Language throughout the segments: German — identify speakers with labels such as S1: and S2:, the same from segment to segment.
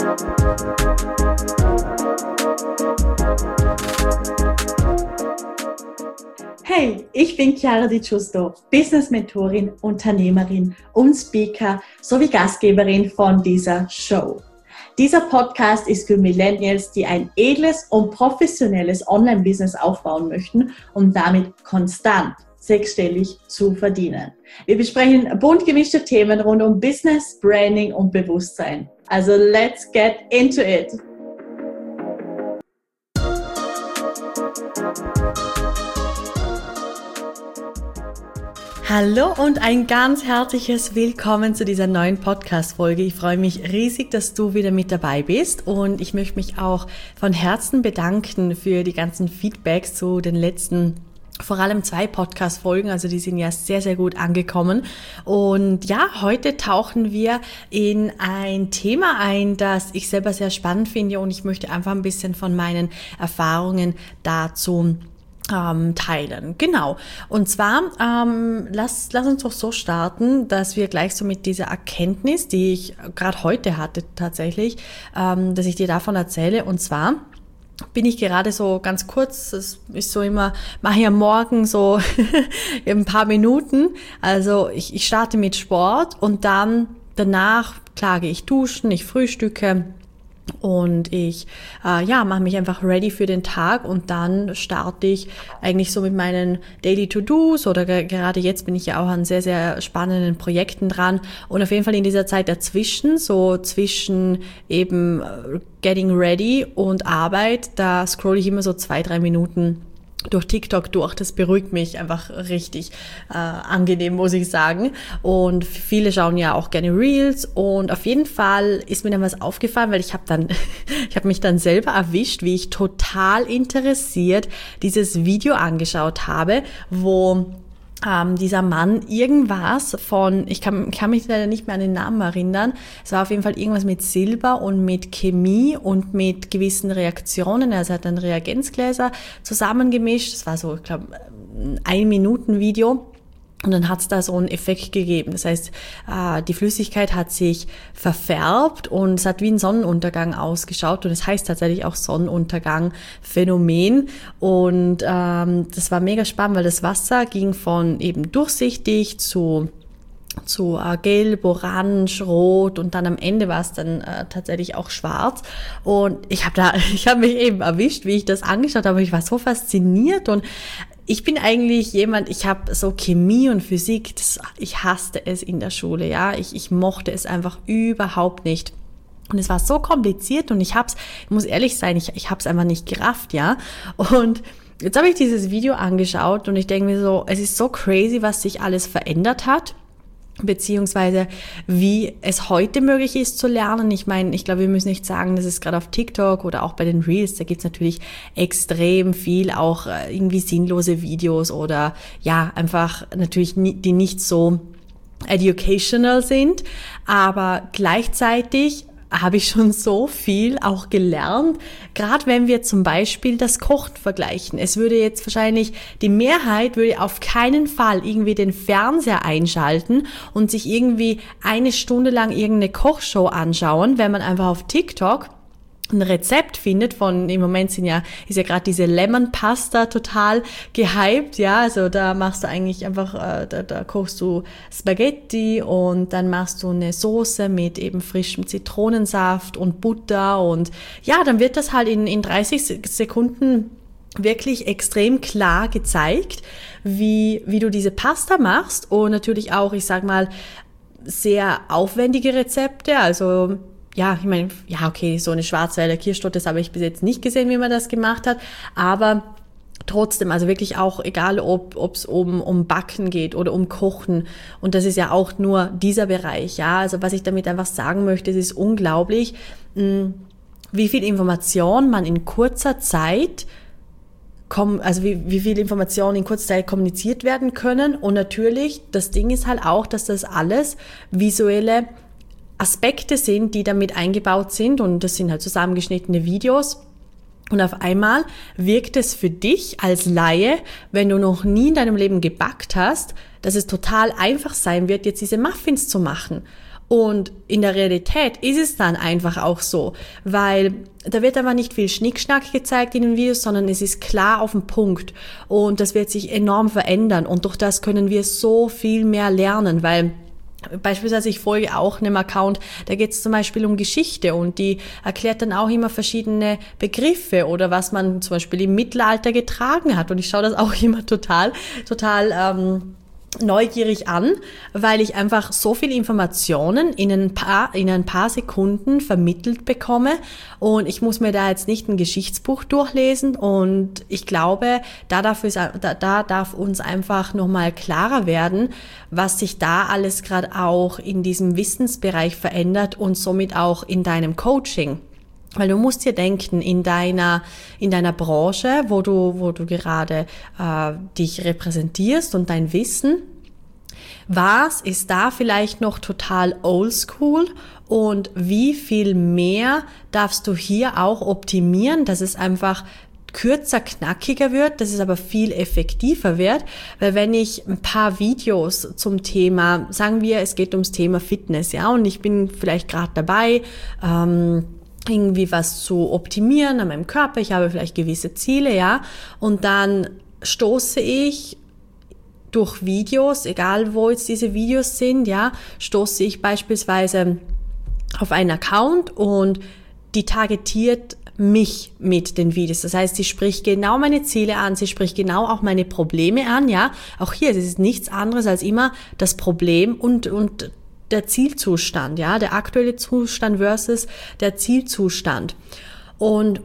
S1: Hey, ich bin Chiara Di Giusto, Business-Mentorin, Unternehmerin und Speaker sowie Gastgeberin von dieser Show. Dieser Podcast ist für Millennials, die ein edles und professionelles Online-Business aufbauen möchten, um damit konstant sechsstellig zu verdienen. Wir besprechen bunt gemischte Themen rund um Business, Branding und Bewusstsein. Also let's get into it! Hallo und ein ganz herzliches Willkommen zu dieser neuen Podcast-Folge. Ich freue mich riesig, dass du wieder mit dabei bist und ich möchte mich auch von Herzen bedanken für die ganzen Feedbacks zu den letzten vor allem 2 Podcast-Folgen, also die sind ja sehr, sehr gut angekommen. Und ja, heute tauchen wir in ein Thema ein, das ich selber sehr spannend finde und ich möchte einfach ein bisschen von meinen Erfahrungen dazu teilen. Genau. Und zwar, lass uns doch so starten, dass wir gleich so mit dieser Erkenntnis, die ich gerade heute hatte tatsächlich, dass ich dir davon erzähle. Und zwar bin ich gerade so ganz kurz, das ist so immer, mache ich am Morgen so ein paar Minuten. Also ich starte mit Sport und dann danach, klar, gehe ich duschen, ich frühstücke. Und ich mache mich einfach ready für den Tag und dann starte ich eigentlich so mit meinen Daily To-Dos oder gerade jetzt bin ich ja auch an sehr, sehr spannenden Projekten dran und auf jeden Fall in dieser Zeit dazwischen, so zwischen eben Getting Ready und Arbeit, da scrolle ich immer so 2-3 Minuten durch TikTok durch. Das beruhigt mich einfach richtig angenehm, muss ich sagen. Und viele schauen ja auch gerne Reels und auf jeden Fall ist mir dann was aufgefallen, weil ich habe mich dann selber erwischt, wie ich total interessiert dieses Video angeschaut habe, wo dieser Mann irgendwas von, ich kann mich leider nicht mehr an den Namen erinnern, es war auf jeden Fall irgendwas mit Silber und mit Chemie und mit gewissen Reaktionen, also er hat dann Reagenzgläser zusammengemischt, das war so, ich glaube, ein 1-Minuten-Video. Und dann hat es da so einen Effekt gegeben. Das heißt, die Flüssigkeit hat sich verfärbt und es hat wie ein Sonnenuntergang ausgeschaut. Und es heißt tatsächlich auch Sonnenuntergang-Phänomen. Und das war mega spannend, weil das Wasser ging von eben durchsichtig zu gelb, orange, rot und dann am Ende war es dann tatsächlich auch schwarz. Und ich habe mich eben erwischt, wie ich das angeschaut habe. Ich war so fasziniert und ich bin eigentlich jemand, ich habe so Chemie und Physik, ich hasste es in der Schule, ja. Ich mochte es einfach überhaupt nicht. Und es war so kompliziert und ich muss ehrlich sein, ich habe es einfach nicht gerafft, ja. Und jetzt habe ich dieses Video angeschaut und ich denke mir so, es ist so crazy, was sich alles verändert hat, beziehungsweise wie es heute möglich ist zu lernen. Ich meine, ich glaube, wir müssen nicht sagen, dass es gerade auf TikTok oder auch bei den Reels, da gibt's natürlich extrem viel auch irgendwie sinnlose Videos oder ja, einfach natürlich die nicht so educational sind, aber gleichzeitig habe ich schon so viel auch gelernt, gerade wenn wir zum Beispiel das Kochen vergleichen. Es würde jetzt wahrscheinlich, die Mehrheit würde auf keinen Fall irgendwie den Fernseher einschalten und sich irgendwie 1 Stunde lang irgendeine Kochshow anschauen, wenn man einfach auf TikTok ein Rezept findet im Moment ist ja gerade diese Lemon Pasta total gehypt, ja, also da machst du eigentlich einfach, da kochst du Spaghetti und dann machst du eine Soße mit eben frischem Zitronensaft und Butter und ja, dann wird das halt in 30 Sekunden wirklich extrem klar gezeigt, wie du diese Pasta machst und natürlich auch, ich sag mal, sehr aufwendige Rezepte, also ja, ich meine, ja, okay, so eine Schwarzwälder Kirschtorte, das habe ich bis jetzt nicht gesehen, wie man das gemacht hat, aber trotzdem, also wirklich auch, egal ob es um Backen geht oder um Kochen und das ist ja auch nur dieser Bereich, ja, also was ich damit einfach sagen möchte, es ist unglaublich, wie viel Information man in kurzer Zeit also wie viel Informationen in kurzer Zeit kommuniziert werden können und natürlich, das Ding ist halt auch, dass das alles visuelle Aspekte sind, die damit eingebaut sind und das sind halt zusammengeschnittene Videos und auf einmal wirkt es für dich als Laie, wenn du noch nie in deinem Leben gebackt hast, dass es total einfach sein wird, jetzt diese Muffins zu machen. Und in der Realität ist es dann einfach auch so, weil da wird aber nicht viel Schnickschnack gezeigt in den Videos, sondern es ist klar auf den Punkt und das wird sich enorm verändern und durch das können wir so viel mehr lernen, weil beispielsweise ich folge auch einem Account, da geht es zum Beispiel um Geschichte und die erklärt dann auch immer verschiedene Begriffe oder was man zum Beispiel im Mittelalter getragen hat und ich schaue das auch immer total neugierig an, weil ich einfach so viel Informationen in ein paar Sekunden vermittelt bekomme und ich muss mir da jetzt nicht ein Geschichtsbuch durchlesen und ich glaube, da darf uns einfach nochmal klarer werden, was sich da alles gerade auch in diesem Wissensbereich verändert und somit auch in deinem Coaching. Weil du musst dir denken, in deiner Branche, wo du gerade dich repräsentierst und dein Wissen, was ist da vielleicht noch total oldschool und wie viel mehr darfst du hier auch optimieren, dass es einfach kürzer, knackiger wird, dass es aber viel effektiver wird, weil wenn ich ein paar Videos zum Thema, sagen wir, es geht ums Thema Fitness, ja, und ich bin vielleicht gerade dabei, irgendwie was zu optimieren an meinem Körper, ich habe vielleicht gewisse Ziele, ja, und dann stoße ich durch Videos, egal wo jetzt diese Videos sind, ja, stoße ich beispielsweise auf einen Account und die targetiert mich mit den Videos. Das heißt, sie spricht genau meine Ziele an, sie spricht genau auch meine Probleme an, ja. Auch hier, es ist nichts anderes als immer das Problem und der Zielzustand, ja, der aktuelle Zustand versus der Zielzustand. Und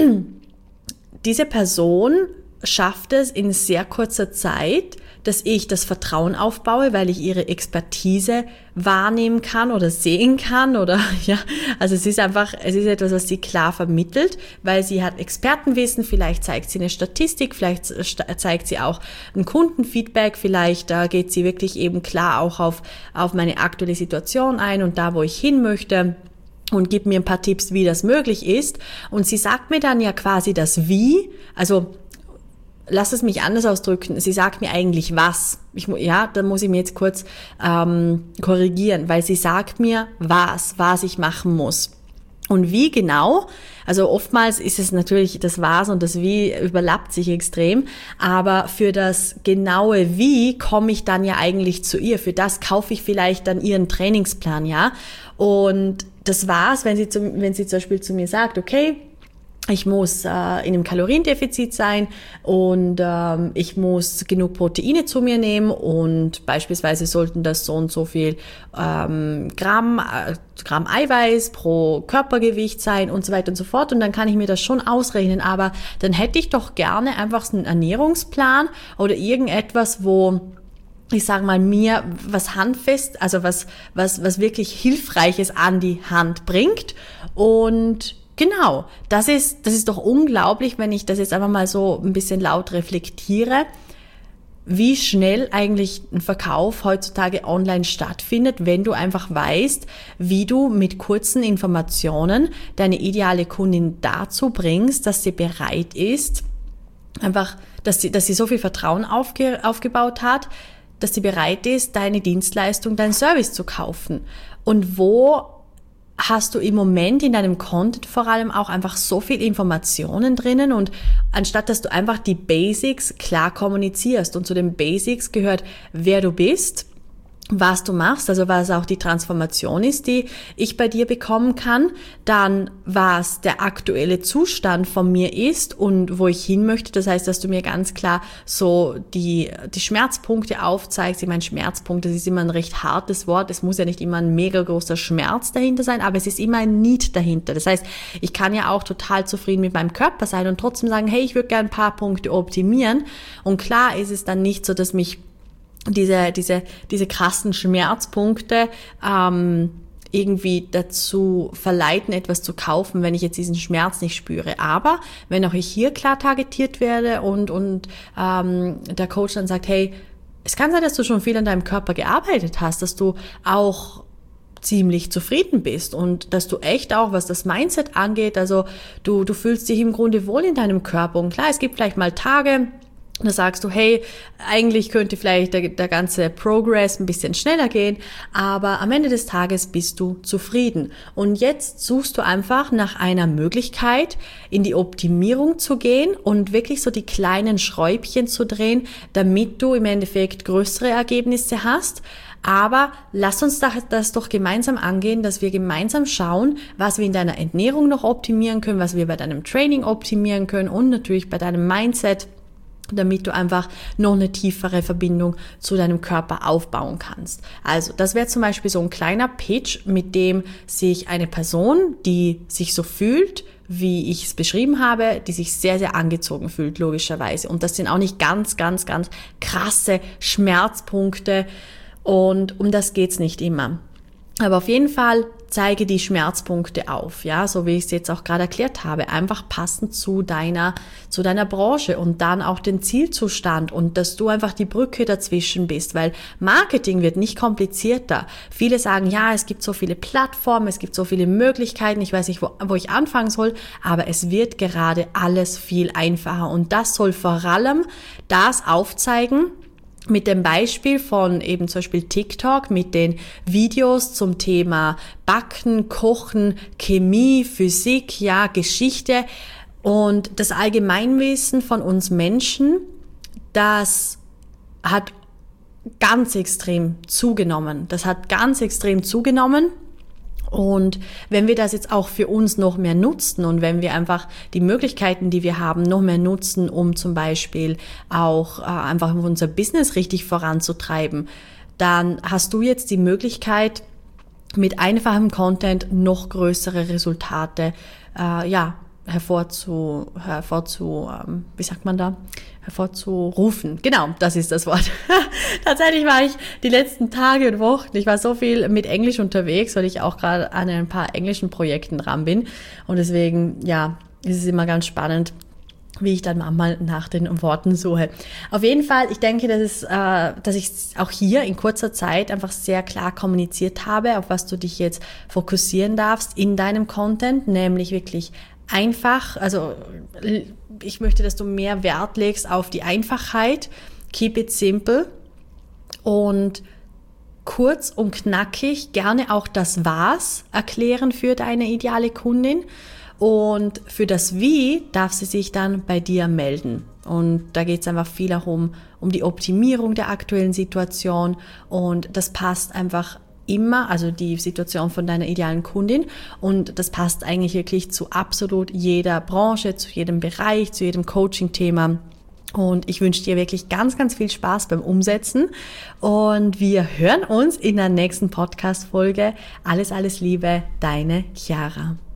S1: diese Person schafft es in sehr kurzer Zeit, dass ich das Vertrauen aufbaue, weil ich ihre Expertise wahrnehmen kann oder sehen kann oder ja, also es ist etwas, was sie klar vermittelt, weil sie hat Expertenwissen, vielleicht zeigt sie eine Statistik, vielleicht zeigt sie auch ein Kundenfeedback, vielleicht geht sie wirklich eben klar auch auf meine aktuelle Situation ein und da, wo ich hin möchte. Und gibt mir ein paar Tipps, wie das möglich ist. Und sie sagt mir dann ja quasi das Wie, also lass es mich anders ausdrücken. Sie sagt mir eigentlich was. Da muss ich mir jetzt kurz korrigieren, weil sie sagt mir was ich machen muss. Und wie genau, also oftmals ist es natürlich das Was und das Wie überlappt sich extrem, aber für das genaue Wie komme ich dann ja eigentlich zu ihr. Für das kaufe ich vielleicht dann ihren Trainingsplan, ja. Und das war's, wenn sie zum Beispiel zu mir sagt, okay, ich muss in einem Kaloriendefizit sein und ich muss genug Proteine zu mir nehmen und beispielsweise sollten das so und so viel Gramm Eiweiß pro Körpergewicht sein und so weiter und so fort und dann kann ich mir das schon ausrechnen, aber dann hätte ich doch gerne einfach einen Ernährungsplan oder irgendetwas, wo ich sage mal, mir was handfest, also was wirklich Hilfreiches an die Hand bringt und genau, das ist doch unglaublich, wenn ich das jetzt einfach mal so ein bisschen laut reflektiere, wie schnell eigentlich ein Verkauf heutzutage online stattfindet, wenn du einfach weißt, wie du mit kurzen Informationen deine ideale Kundin dazu bringst, dass sie bereit ist, einfach, dass sie so viel Vertrauen aufgebaut hat, dass sie bereit ist, deine Dienstleistung, deinen Service zu kaufen. Und wo hast du im Moment in deinem Content vor allem auch einfach so viel Informationen drinnen und anstatt, dass du einfach die Basics klar kommunizierst und zu den Basics gehört, wer du bist, was du machst, also was auch die Transformation ist, die ich bei dir bekommen kann, dann was der aktuelle Zustand von mir ist und wo ich hin möchte. Das heißt, dass du mir ganz klar so die Schmerzpunkte aufzeigst. Ich meine, Schmerzpunkt, das ist immer ein recht hartes Wort. Es muss ja nicht immer ein mega großer Schmerz dahinter sein, aber es ist immer ein Need dahinter. Das heißt, ich kann ja auch total zufrieden mit meinem Körper sein und trotzdem sagen, hey, ich würde gerne ein paar Punkte optimieren. Und klar ist es dann nicht so, dass mich diese krassen Schmerzpunkte irgendwie dazu verleiten, etwas zu kaufen, wenn ich jetzt diesen Schmerz nicht spüre. Aber wenn auch ich hier klar targetiert werde und der Coach dann sagt, hey, es kann sein, dass du schon viel an deinem Körper gearbeitet hast, dass du auch ziemlich zufrieden bist und dass du echt auch, was das Mindset angeht, also du fühlst dich im Grunde wohl in deinem Körper. Und klar, es gibt vielleicht mal Tage, Da sagst du, hey, eigentlich könnte vielleicht der ganze Progress ein bisschen schneller gehen, aber am Ende des Tages bist du zufrieden. Und jetzt suchst du einfach nach einer Möglichkeit, in die Optimierung zu gehen und wirklich so die kleinen Schräubchen zu drehen, damit du im Endeffekt größere Ergebnisse hast. Aber lass uns das doch gemeinsam angehen, dass wir gemeinsam schauen, was wir in deiner Ernährung noch optimieren können, was wir bei deinem Training optimieren können und natürlich bei deinem Mindset, damit du einfach noch eine tiefere Verbindung zu deinem Körper aufbauen kannst. Also das wäre zum Beispiel so ein kleiner Pitch, mit dem sich eine Person, die sich so fühlt, wie ich es beschrieben habe, die sich sehr, sehr angezogen fühlt, logischerweise. Und das sind auch nicht ganz, ganz, ganz krasse Schmerzpunkte und um das geht's nicht immer. Aber auf jeden Fall zeige die Schmerzpunkte auf, ja, so wie ich es jetzt auch gerade erklärt habe, einfach passend zu deiner Branche und dann auch den Zielzustand und dass du einfach die Brücke dazwischen bist, weil Marketing wird nicht komplizierter. Viele sagen, ja, es gibt so viele Plattformen, es gibt so viele Möglichkeiten, ich weiß nicht, wo ich anfangen soll, aber es wird gerade alles viel einfacher und das soll vor allem das aufzeigen, mit dem Beispiel von eben zum Beispiel TikTok, mit den Videos zum Thema Backen, Kochen, Chemie, Physik, ja, Geschichte und das Allgemeinwissen von uns Menschen, das hat ganz extrem zugenommen. Und wenn wir das jetzt auch für uns noch mehr nutzen und wenn wir einfach die Möglichkeiten, die wir haben, noch mehr nutzen, um zum Beispiel auch einfach unser Business richtig voranzutreiben, dann hast du jetzt die Möglichkeit, mit einfachem Content noch größere Resultate hervorzurufen. Genau, das ist das Wort. Tatsächlich war ich die letzten Tage und Wochen, ich war so viel mit Englisch unterwegs, weil ich auch gerade an ein paar englischen Projekten dran bin. Und deswegen, ja, ist es immer ganz spannend, wie ich dann manchmal nach den Worten suche. Auf jeden Fall, ich denke, dass ich auch hier in kurzer Zeit einfach sehr klar kommuniziert habe, auf was du dich jetzt fokussieren darfst in deinem Content, nämlich wirklich einfach, also ich möchte, dass du mehr Wert legst auf die Einfachheit, keep it simple und kurz und knackig, gerne auch das Was erklären für deine ideale Kundin und für das Wie darf sie sich dann bei dir melden. Und da geht es einfach viel auch um die Optimierung der aktuellen Situation und das passt einfach immer, also die Situation von deiner idealen Kundin und das passt eigentlich wirklich zu absolut jeder Branche, zu jedem Bereich, zu jedem Coaching-Thema und ich wünsche dir wirklich ganz, ganz viel Spaß beim Umsetzen und wir hören uns in der nächsten Podcast-Folge. Alles, alles Liebe, deine Chiara.